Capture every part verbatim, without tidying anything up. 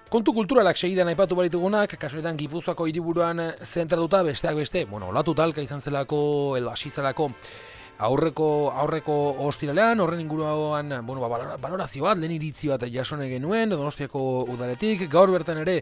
Kontu kulturalak segidan aipatu baritugunak, kasuetan Gipuzkoako hiriburuan zentratuta besteak beste, bueno, olatu talka izan zelako edo hasi zelako aurreko aurreko ostiralean, horren inguruan, bueno, ba, balorazio bat, lehen iritzi bat jasone genuen Donostiako udaletik, gaur bertan ere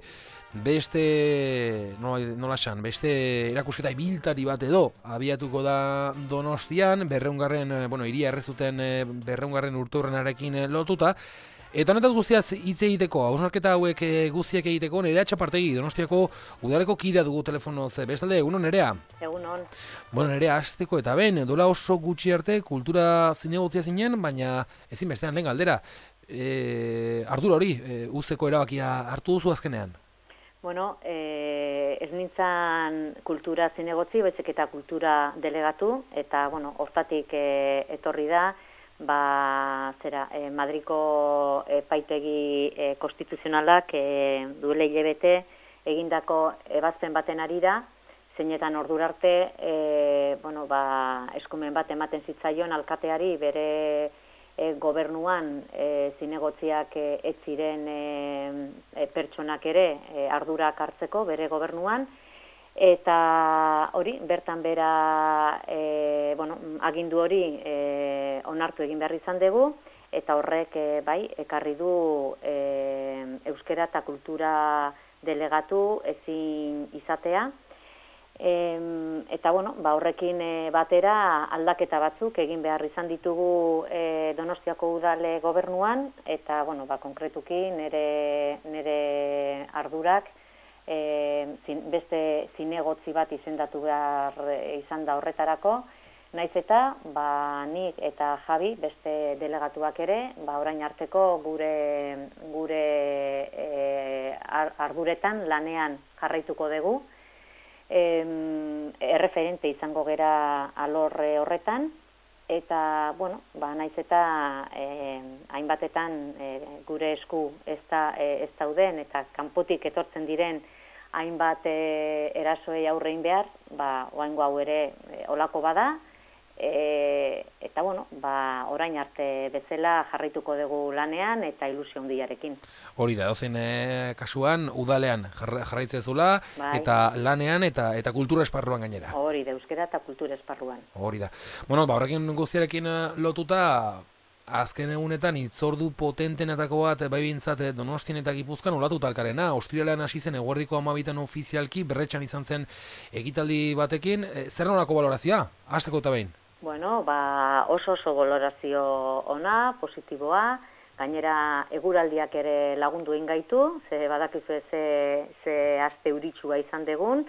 beste nola, nola esan, beste erakusketa ibiltari bat edo abiatuko da Donostian, berrehungarren, bueno, hiria errezuten berrehungarren urteurrenarekin lotuta. Eta honetaz guztiaz hitz egiteko, hausnarketa hauek guztiak egiteko, Nerea Txapartegi, Donostiako udaleko kidea dugu telefonoz. Bestalde, egunon, Nerea? Egunon. Bueno, Nerea, hasteko eta ben, dola oso gutxi arte kultura zinegotzia zinen, baina ezin bestean lehen galdera. E, ardura hori, e, uzteko erabakia hartu duzu azkenean? Bueno, e, ez nintzen kultura zinegotzi, baizik eta kultura delegatu, eta, bueno, hortatik e, etorri da, ba, zera, e, Madriko epaitegi e, konstituzionalak e, duele hilabete egindako ebazpen baten arira, zeinetan ordura arte, e, bueno, ba, eskumen bat ematen zitzaion alkateari bere e, gobernuan e, zinegotziak e, ez ziren e, e, pertsonak ere e, ardurak hartzeko bere gobernuan, eta hori, bertan bera, e, bueno, agindu hori e, onartu egin behar izan dugu, eta horrek e, bai, ekarri du e, euskera eta kultura delegatu ezin izatea, e, eta bueno, ba, horrekin e, batera aldaketa batzuk egin behar izan ditugu e, Donostiako udale gobernuan, eta bueno, ba, konkretuki nire, nire ardurak, E, zin, beste zinegotzi bat izendatu behar izan da horretarako, naiz eta ba, nik eta Javi beste delegatuak ere, ba, orain arteko gure, gure e, arduretan lanean jarraituko dugu, e, erreferente izango gera alor horretan, eta, bueno, ba, naiz eta e, hainbatetan e, gure esku ez, da, e, ez dauden eta kanpotik etortzen diren hainbat e, erasoei aurrein behar, ba, oaingo hau ere e, olako bada, e, eta, bueno, ba, orain arte bezala jarraituko dugu lanean eta ilusio handiarekin. Hori da, dozen e, kasuan, udalean jarraitzezula, bai. Eta lanean eta eta kultura esparruan gainera. Hori da, euskera eta kultura esparruan. Hori da. Bueno, ba, horrekin guztiarekin lotuta, azken egunetan hitzordu potentenetako bat bai bintzat Donostien eta Gipuzkoan olatu talkarena. Ostiralean hasi zen eguerdiko hamabitan ofizialki, berretxan izan zen ekitaldi batekin. E, zer nolako balorazioa? Hasteko eta behin? Bueno, ba, oso oso balorazio ona, positiboa, gainera eguraldiak ere lagundu egin gaitu, ze badakizu ze, ze aste euritsua izan degun,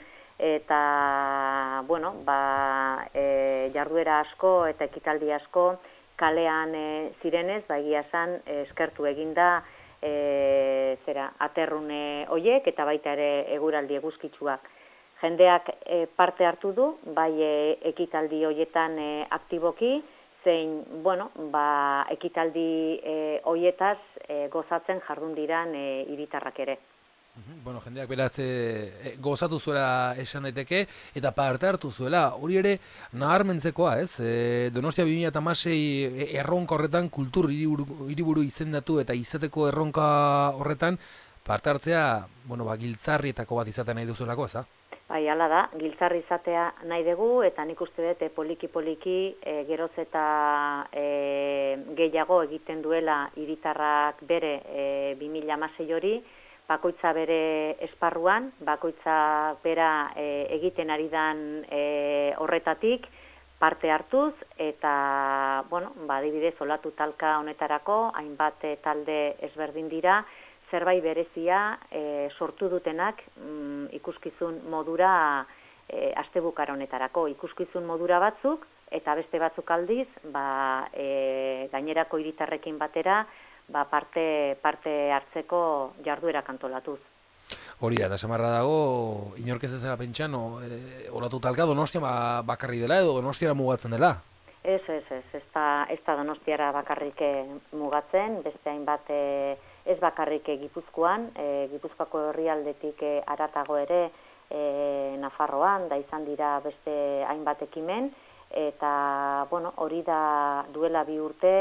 eta, bueno, ba, e, jarduera asko eta ekitaldi asko kalean e, zirenez, ba, egia esan, e, eskertu eginda e, zera, aterrune hoiek eta baita ere eguraldi eguzkitsuak. Jendeak e, parte hartu du, bai e, ekitaldi hoietan e, aktiboki, zein, bueno, ba, ekitaldi e, hoietaz e, gozatzen jardun diran e, hiritarrak ere. Bueno, jendeak beraz e, gozatu zuela esan daiteke eta parte hartu zuela. Hori ere nabarmentzekoa, ez? E, Donostia bi mila hamasei erronka horretan kultur hiriburu, hiriburu izendatu eta izateko erronka horretan parte hartzea, bueno, ba, giltzarrietako bat izatea nahi duzuelako, ez da? Bai, hala da, giltzarri izatea nahi dugu eta nik uste dut poliki-poliki e, geroz eta e, gehiago egiten duela hiritarrak bere e, bi mila hamasei hori, bakoitza bere esparruan, bakoitza bera e, egiten ari dan e, horretatik parte hartuz, eta, bueno, ba, adibidez, olatu talka honetarako, hainbat talde ezberdin dira, zerbait berezia e, sortu dutenak mm, ikuskizun modura e, astebukar honetarako. Ikuskizun modura batzuk, eta beste batzuk aldiz, ba, e, gainerako hiritarrekin batera, ba, parte, parte hartzeko jarduera kantolatuz. Hori da, eta samarra dago, inork ez ezera pentsa, no, e, olatu talka Donostia ba, bakarri dela edo Donostiara mugatzen dela? Ez, ez, ez, ez da, ez da Donostiara bakarrik mugatzen, beste hainbat e, ez bakarrik Gipuzkoan, e, Gipuzkoako herrialdetik e, haratago ere e, Nafarroan, da izan dira beste hainbat ekimen, eta, bueno, hori da duela bi urte,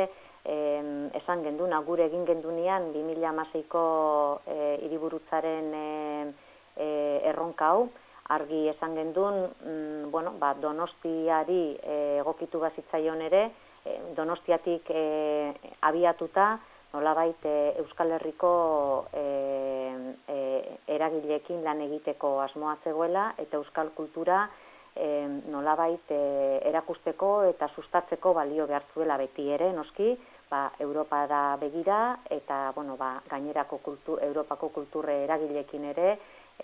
e, esan genduna, gure egin gendunean bi mila hamaseiko e, hiriburutzaren e, e, erronka hau, argi esan gendun, mm, bueno, ba, Donostiari e, egokitu bazitzaion ere, e, Donostiatik e, abiatuta, nolabait e, Euskal Herriko e, e, eragileekin lan egiteko asmoa zegoela, eta euskal kultura e, nolabait e, erakusteko eta sustatzeko balio behar zuela beti ere, noski, ba, Europara begira, eta bueno, ba, gainerako kultu, Europako kulturre eragileekin ere,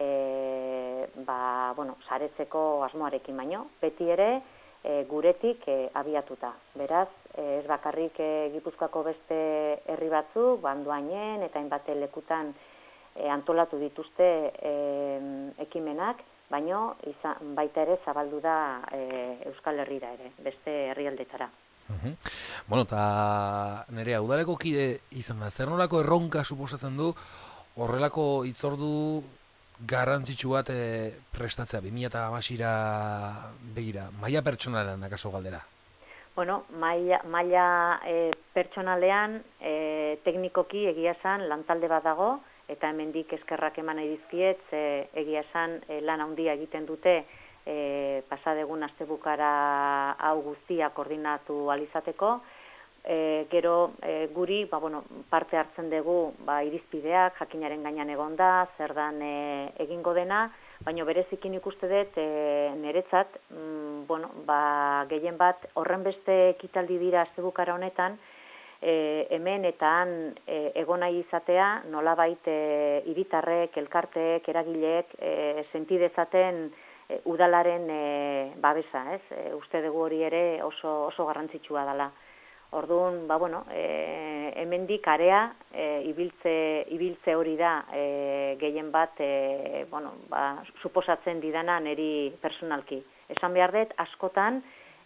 e, ba, bueno, saretzeko asmoarekin baino, beti ere, e, guretik e, abiatuta. Beraz, e, ez bakarrik e, Gipuzkoako beste herri batzuk, Bandoainen eta hainbat lekutan e, antolatu dituzte e, ekimenak, baino izan, baita ere zabaldu da e, Euskal Herrira ere, beste herrialdetara. Uhum. Bueno, eta Nerea, udaleko kide izan da, zer nolako erronka suposatzen du horrelako hitzordu garrantzitsu bat e, prestatzea, bi mila hamaseira begira, maila pertsonalean akaso galdera? Bueno, maila, maila e, pertsonalean, e, teknikoki egia esan lantalde bat dago, eta hemendik eskerrak eman nahi dizkiet, e, egia esan e, lan handia egiten dute, e, pasadegun astebukara hau guztia koordinatu alizateko, e, gero e, guri ba, bueno, parte hartzen dugu ba, irizpideak, jakinaren gainean egonda, zer dan e, egingo dena, baina berezikin ikuste dut e, niretzat, mm, bueno, ba, gehien bat horren beste ekitaldi dira astebukara honetan, e, hemen eta han e, egon nahi izatea, nolabait e, hiritarrek, elkarteek, eragileek e, sentidezaten e, udalaren e, babesa, ez? E, uste dugu hori ere oso, oso garrantzitsua dela. Orduan, ba, bueno, e, hemendik area e, ibiltze, ibiltze hori da e, gehien bat, e, bueno, ba, suposatzen didana niri personalki. Esan behar dut, askotan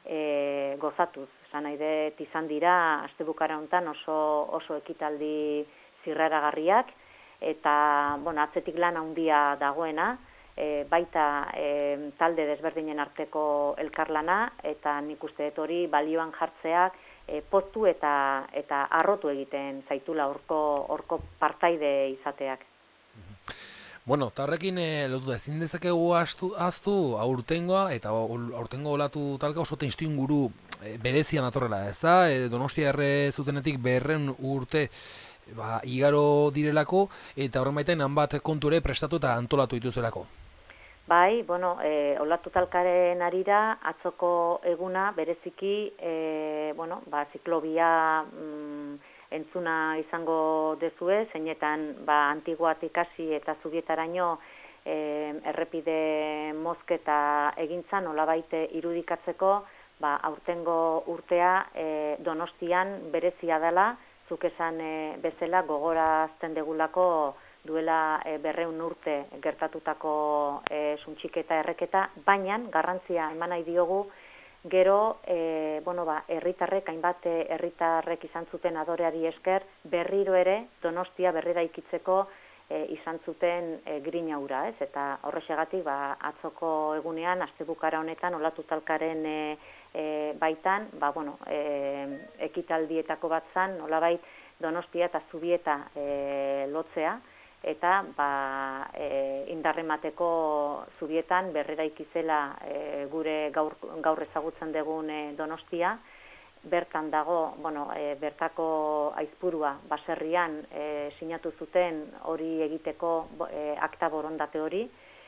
e, gozatuz. Esan nahi dut izan dira, astebukara honetan oso, oso ekitaldi zirraragarriak, eta, bueno, atzetik lan handia dagoena, e, baita e, talde desberdinen arteko elkarlana, eta nik uste dut hori balioan jartzeak, E, poztu eta eta arrotu egiten zaitula horko horko partaide izateak. Bueno, eta horrekin e, lotu da, ezin dezakegu aztu, aztu aurtengoa, eta aurtengo olatu talka oso testuinguru e, berezian atorrela, ez da? E, Donostia erre zutenetik berren urte ba, igaro direlako, eta horren baiten hanbat konture prestatu eta antolatu dituzelako. Bai, bueno, e, olatu talkaren arira, atzoko eguna bereziki, e, bueno, ba, ziklobia mm, entzuna izango dezue, zeinetan ba, antiguatik hasi eta zubietaraino e, errepide mozketa egintza nolabait irudikatzeko, ba, aurtengo urtea e, Donostian berezia dela, zuk esan e, bezala gogorazten degulako duela e, berreun urte gertatutako e, suntxiketa erreketa, baina garrantzia eman nahi diogu gero, e, bueno, ba, herritarrek, hainbat herritarrek izan zuten adoreari esker, berriro ere Donostia berrira ikitzeko e, izan zuten e, grina hura, ez? Eta horrexegatik, ba, atzoko egunean, astebukara honetan, olatu talkaren e, e, baitan, ba, bueno, e, ekitaldietako bat zan, nolabait Donostia eta Zubieta e, lotzea, eta ba, e, indarremateko Zubietan berrera ikizela e, gure gaur, gaur ezagutzen dugun e, Donostia, bertan dago, bueno, e, bertako aizpurua baserrian e, sinatu zuten hori egiteko e, akta borondate hori,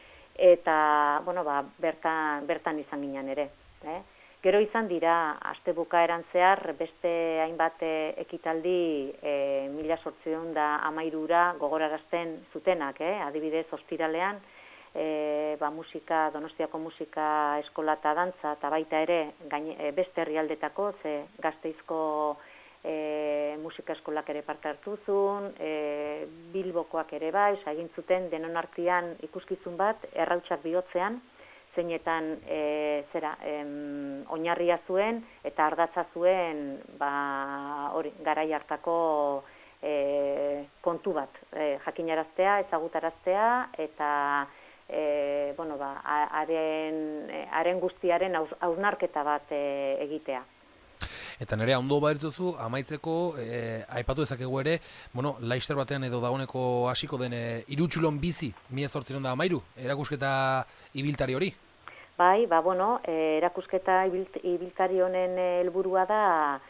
eta bueno, ba, bertan, bertan izan ginen ere. Eh? Gero izan dira, astebukaeran zehar, beste hainbat ekitaldi e, mila zortziehun da hamairura gogorarazten zutenak, eh? Adibidez, ostiralean, e, ba, musika, Donostiako musika eskola eta dantza, eta baita ere gaine, e, beste herrialdetako, ze Gasteizko e, musika eskolak ere parte hartu zuen, e, Bilbokoak ere bai, egin zuten denon artean ikuskizun bat, errautsak bihotzean, zeinetan e, zera, em, oinarria zuen eta ardatza zuen ba, hori, garai hartako e, kontu bat, e, jakinaraztea, ezagutaraztea eta e, bueno, ba, haren, haren guztiaren hausnarketa bat e, egitea. Eta nerea ondo baditzuzu, amaitzeko, e, aipatu dezakegu ere, bueno, Laister batean edo dagoeneko hasiko den e, Irutsulon bizi, mila zortziehun eta hamairu, erakusketa ibiltari hori? Bai, ba, bueno, e, erakusketa ibilt, ibiltari honen helburua da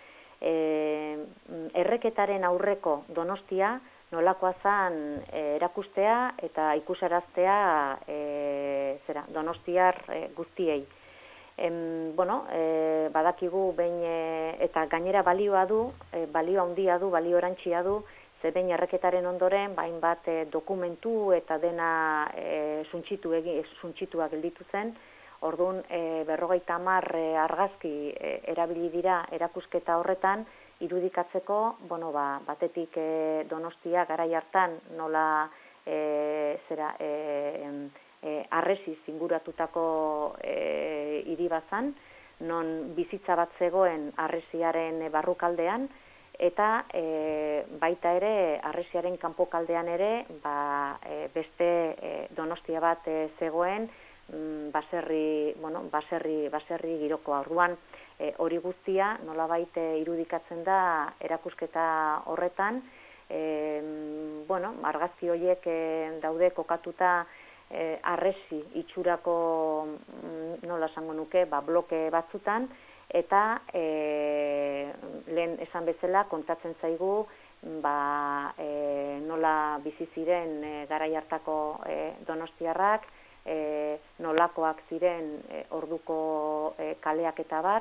e, erreketaren aurreko Donostia, nolakoa zan e, erakustea eta ikusaraztea e, zera, donostiar e, guztiei. Em, bueno, e, badakigu behin e, eta gainera balioa du, e, balio handia du, balio erantsia du, ze behin erreketaren ondoren, bain bat e, dokumentu eta dena e, suntxitu egi, suntxitua gelditu zen, orduan e, berrogeita hamar e, argazki e, erabili dira erakusketa horretan, irudikatzeko, bueno, ba, batetik e, Donostia garai hartan nola e, zera e, e, arresiz inguratutako e, hiri bazan, non bizitza bat zegoen arresiaren barrukaldean, eta e, baita ere arresiaren kanpokaldean ere ba, e, beste e, Donostia bat e, zegoen, mm, baserri, bueno, baserri, baserri girokoa. Orduan, E, hori guztia nolabait e, irudikatzen da erakusketa horretan, e, bueno, argazki horiek e, daude kokatuta e, arresi itxurako mm, nola esango nuke, ba, bloke batzutan, eta e, lehen esan bezala kontatzen zaigu ba, e, nola bizi ziren e, garai hartako e, donostiarrak, e, nolakoak ziren e, orduko e, kaleak eta bar,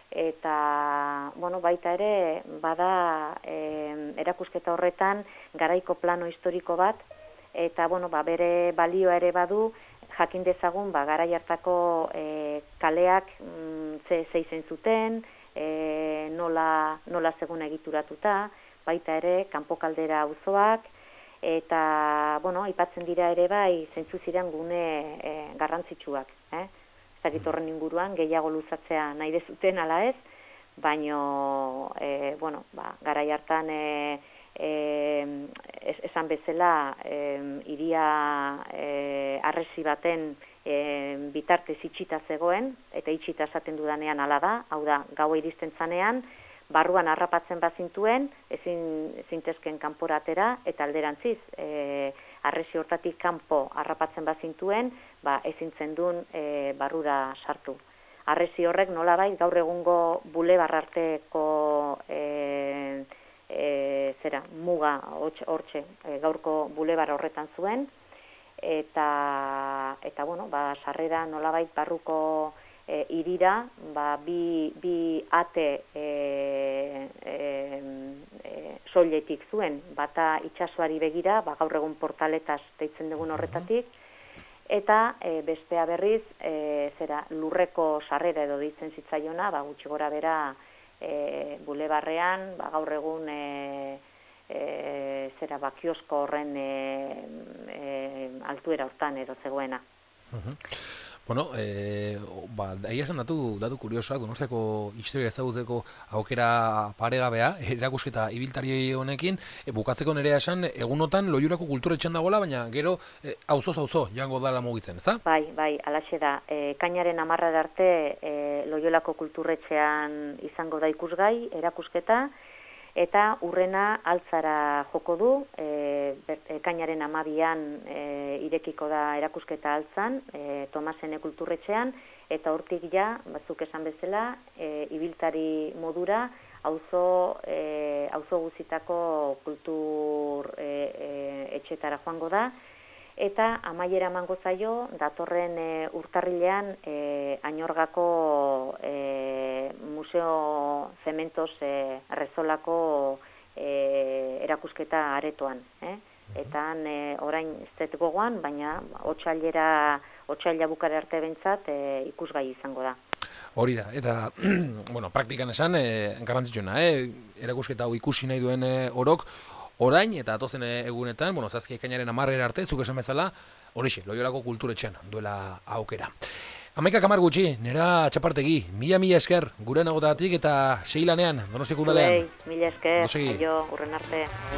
eta bueno, baita ere bada e, erakusketa horretan garaiko plano historiko bat, eta bueno, ba, bere balioa ere badu, jakin dezagun ba, garai hartako e, kaleak mm, ze, ze izen zuten, e, nola, nola zegoen egituratuta, baita ere kanpokaldera auzoak, eta bueno, aipatzen dira ere bai zeintzu ziren gune e, garrantzitsuak, eh? Horren inguruan, gehiago luzatzea nahi dezuten ala ez, baino, e, bueno, ba, garai hartan e, e, esan bezala e, iria e, arresi baten e, bitartez itxita zegoen, eta itxita esaten dudanean ala da, hau da, gaua iristen zanean, barruan harrapatzen bazintuen, ezin zintezken kanporatera, eta alderantziz, e, arresi hortatik kanpo harrapatzen bazintuen, ba, ezin zendun e, barrura sartu. Arresi horrek nolabait gaur egungo bulebar arteko e, e, zera, muga hortxe e, gaurko bulebar horretan zuen, eta, eta bueno, ba, sarrera nolabait barruko E, irira, ba, bi, bi ate e, e, e, soiletik zuen, bata itsasoari begira, ba, gaur egun portaletaz deitzen dugun horretatik, eta e, bestea berriz, e, zera, lurreko sarrera edo deitzen zitzaiona, ba, gutxi gora bera e, bulebarrean, ba, gaur egun e, e, zera, ba, kiosko horren e, e, altuera hortan edo zegoena. Uh-huh. Bueno, eh, ba, aia esan datu, datu kuriosoak, Donostiako historia ezagutzeko aukera paregabea, erakusketa ibiltari honekin, e, bukatzeko nerea esan, egunotan Loiolako kulturetxean dagoela, baina gero e, auzoz auzo jango dala mugitzen, ezta? Bai, bai, alaxe da. E, kainaren hamarra arte e, Loiolako kulturretxean izango da ikusgai, erakusketa, eta urrena altzara joko du, e, ekainaren hamabian e, irekiko da erakusketa altzan, e, Tomasene kulturretxean, eta hortik ja, batzuk esan bezala, e, ibiltari modura, auzo e, auzo guzitako kultur e, e, etxetara joango da, eta amaiera emango zaio datorren e, urtarrilean e, Añorgako e, Museo Cementos e, Rezolako e, erakusketa aretoan. Eh? Eta e, orain ez dut gogoan, baina otsailera otsaila bukara arte bentzat e, ikusgai izango da. Hori da, eta, bueno, praktikan esan, e, garrantzitsuena, eh? Erakusketa hau ikusi nahi duen e, orok, orain eta atozen egunetan, bueno, zazki ekainaren hamarrera arte, zuk esan bezala, horixe, Loiolako kulturetxean duela aukera. Hamaika kamar gutxi, nera txapartegi, mila mila esker, gure nagotatik eta sei lanean, Donostiako udalean. Mila esker, aio, urren arte.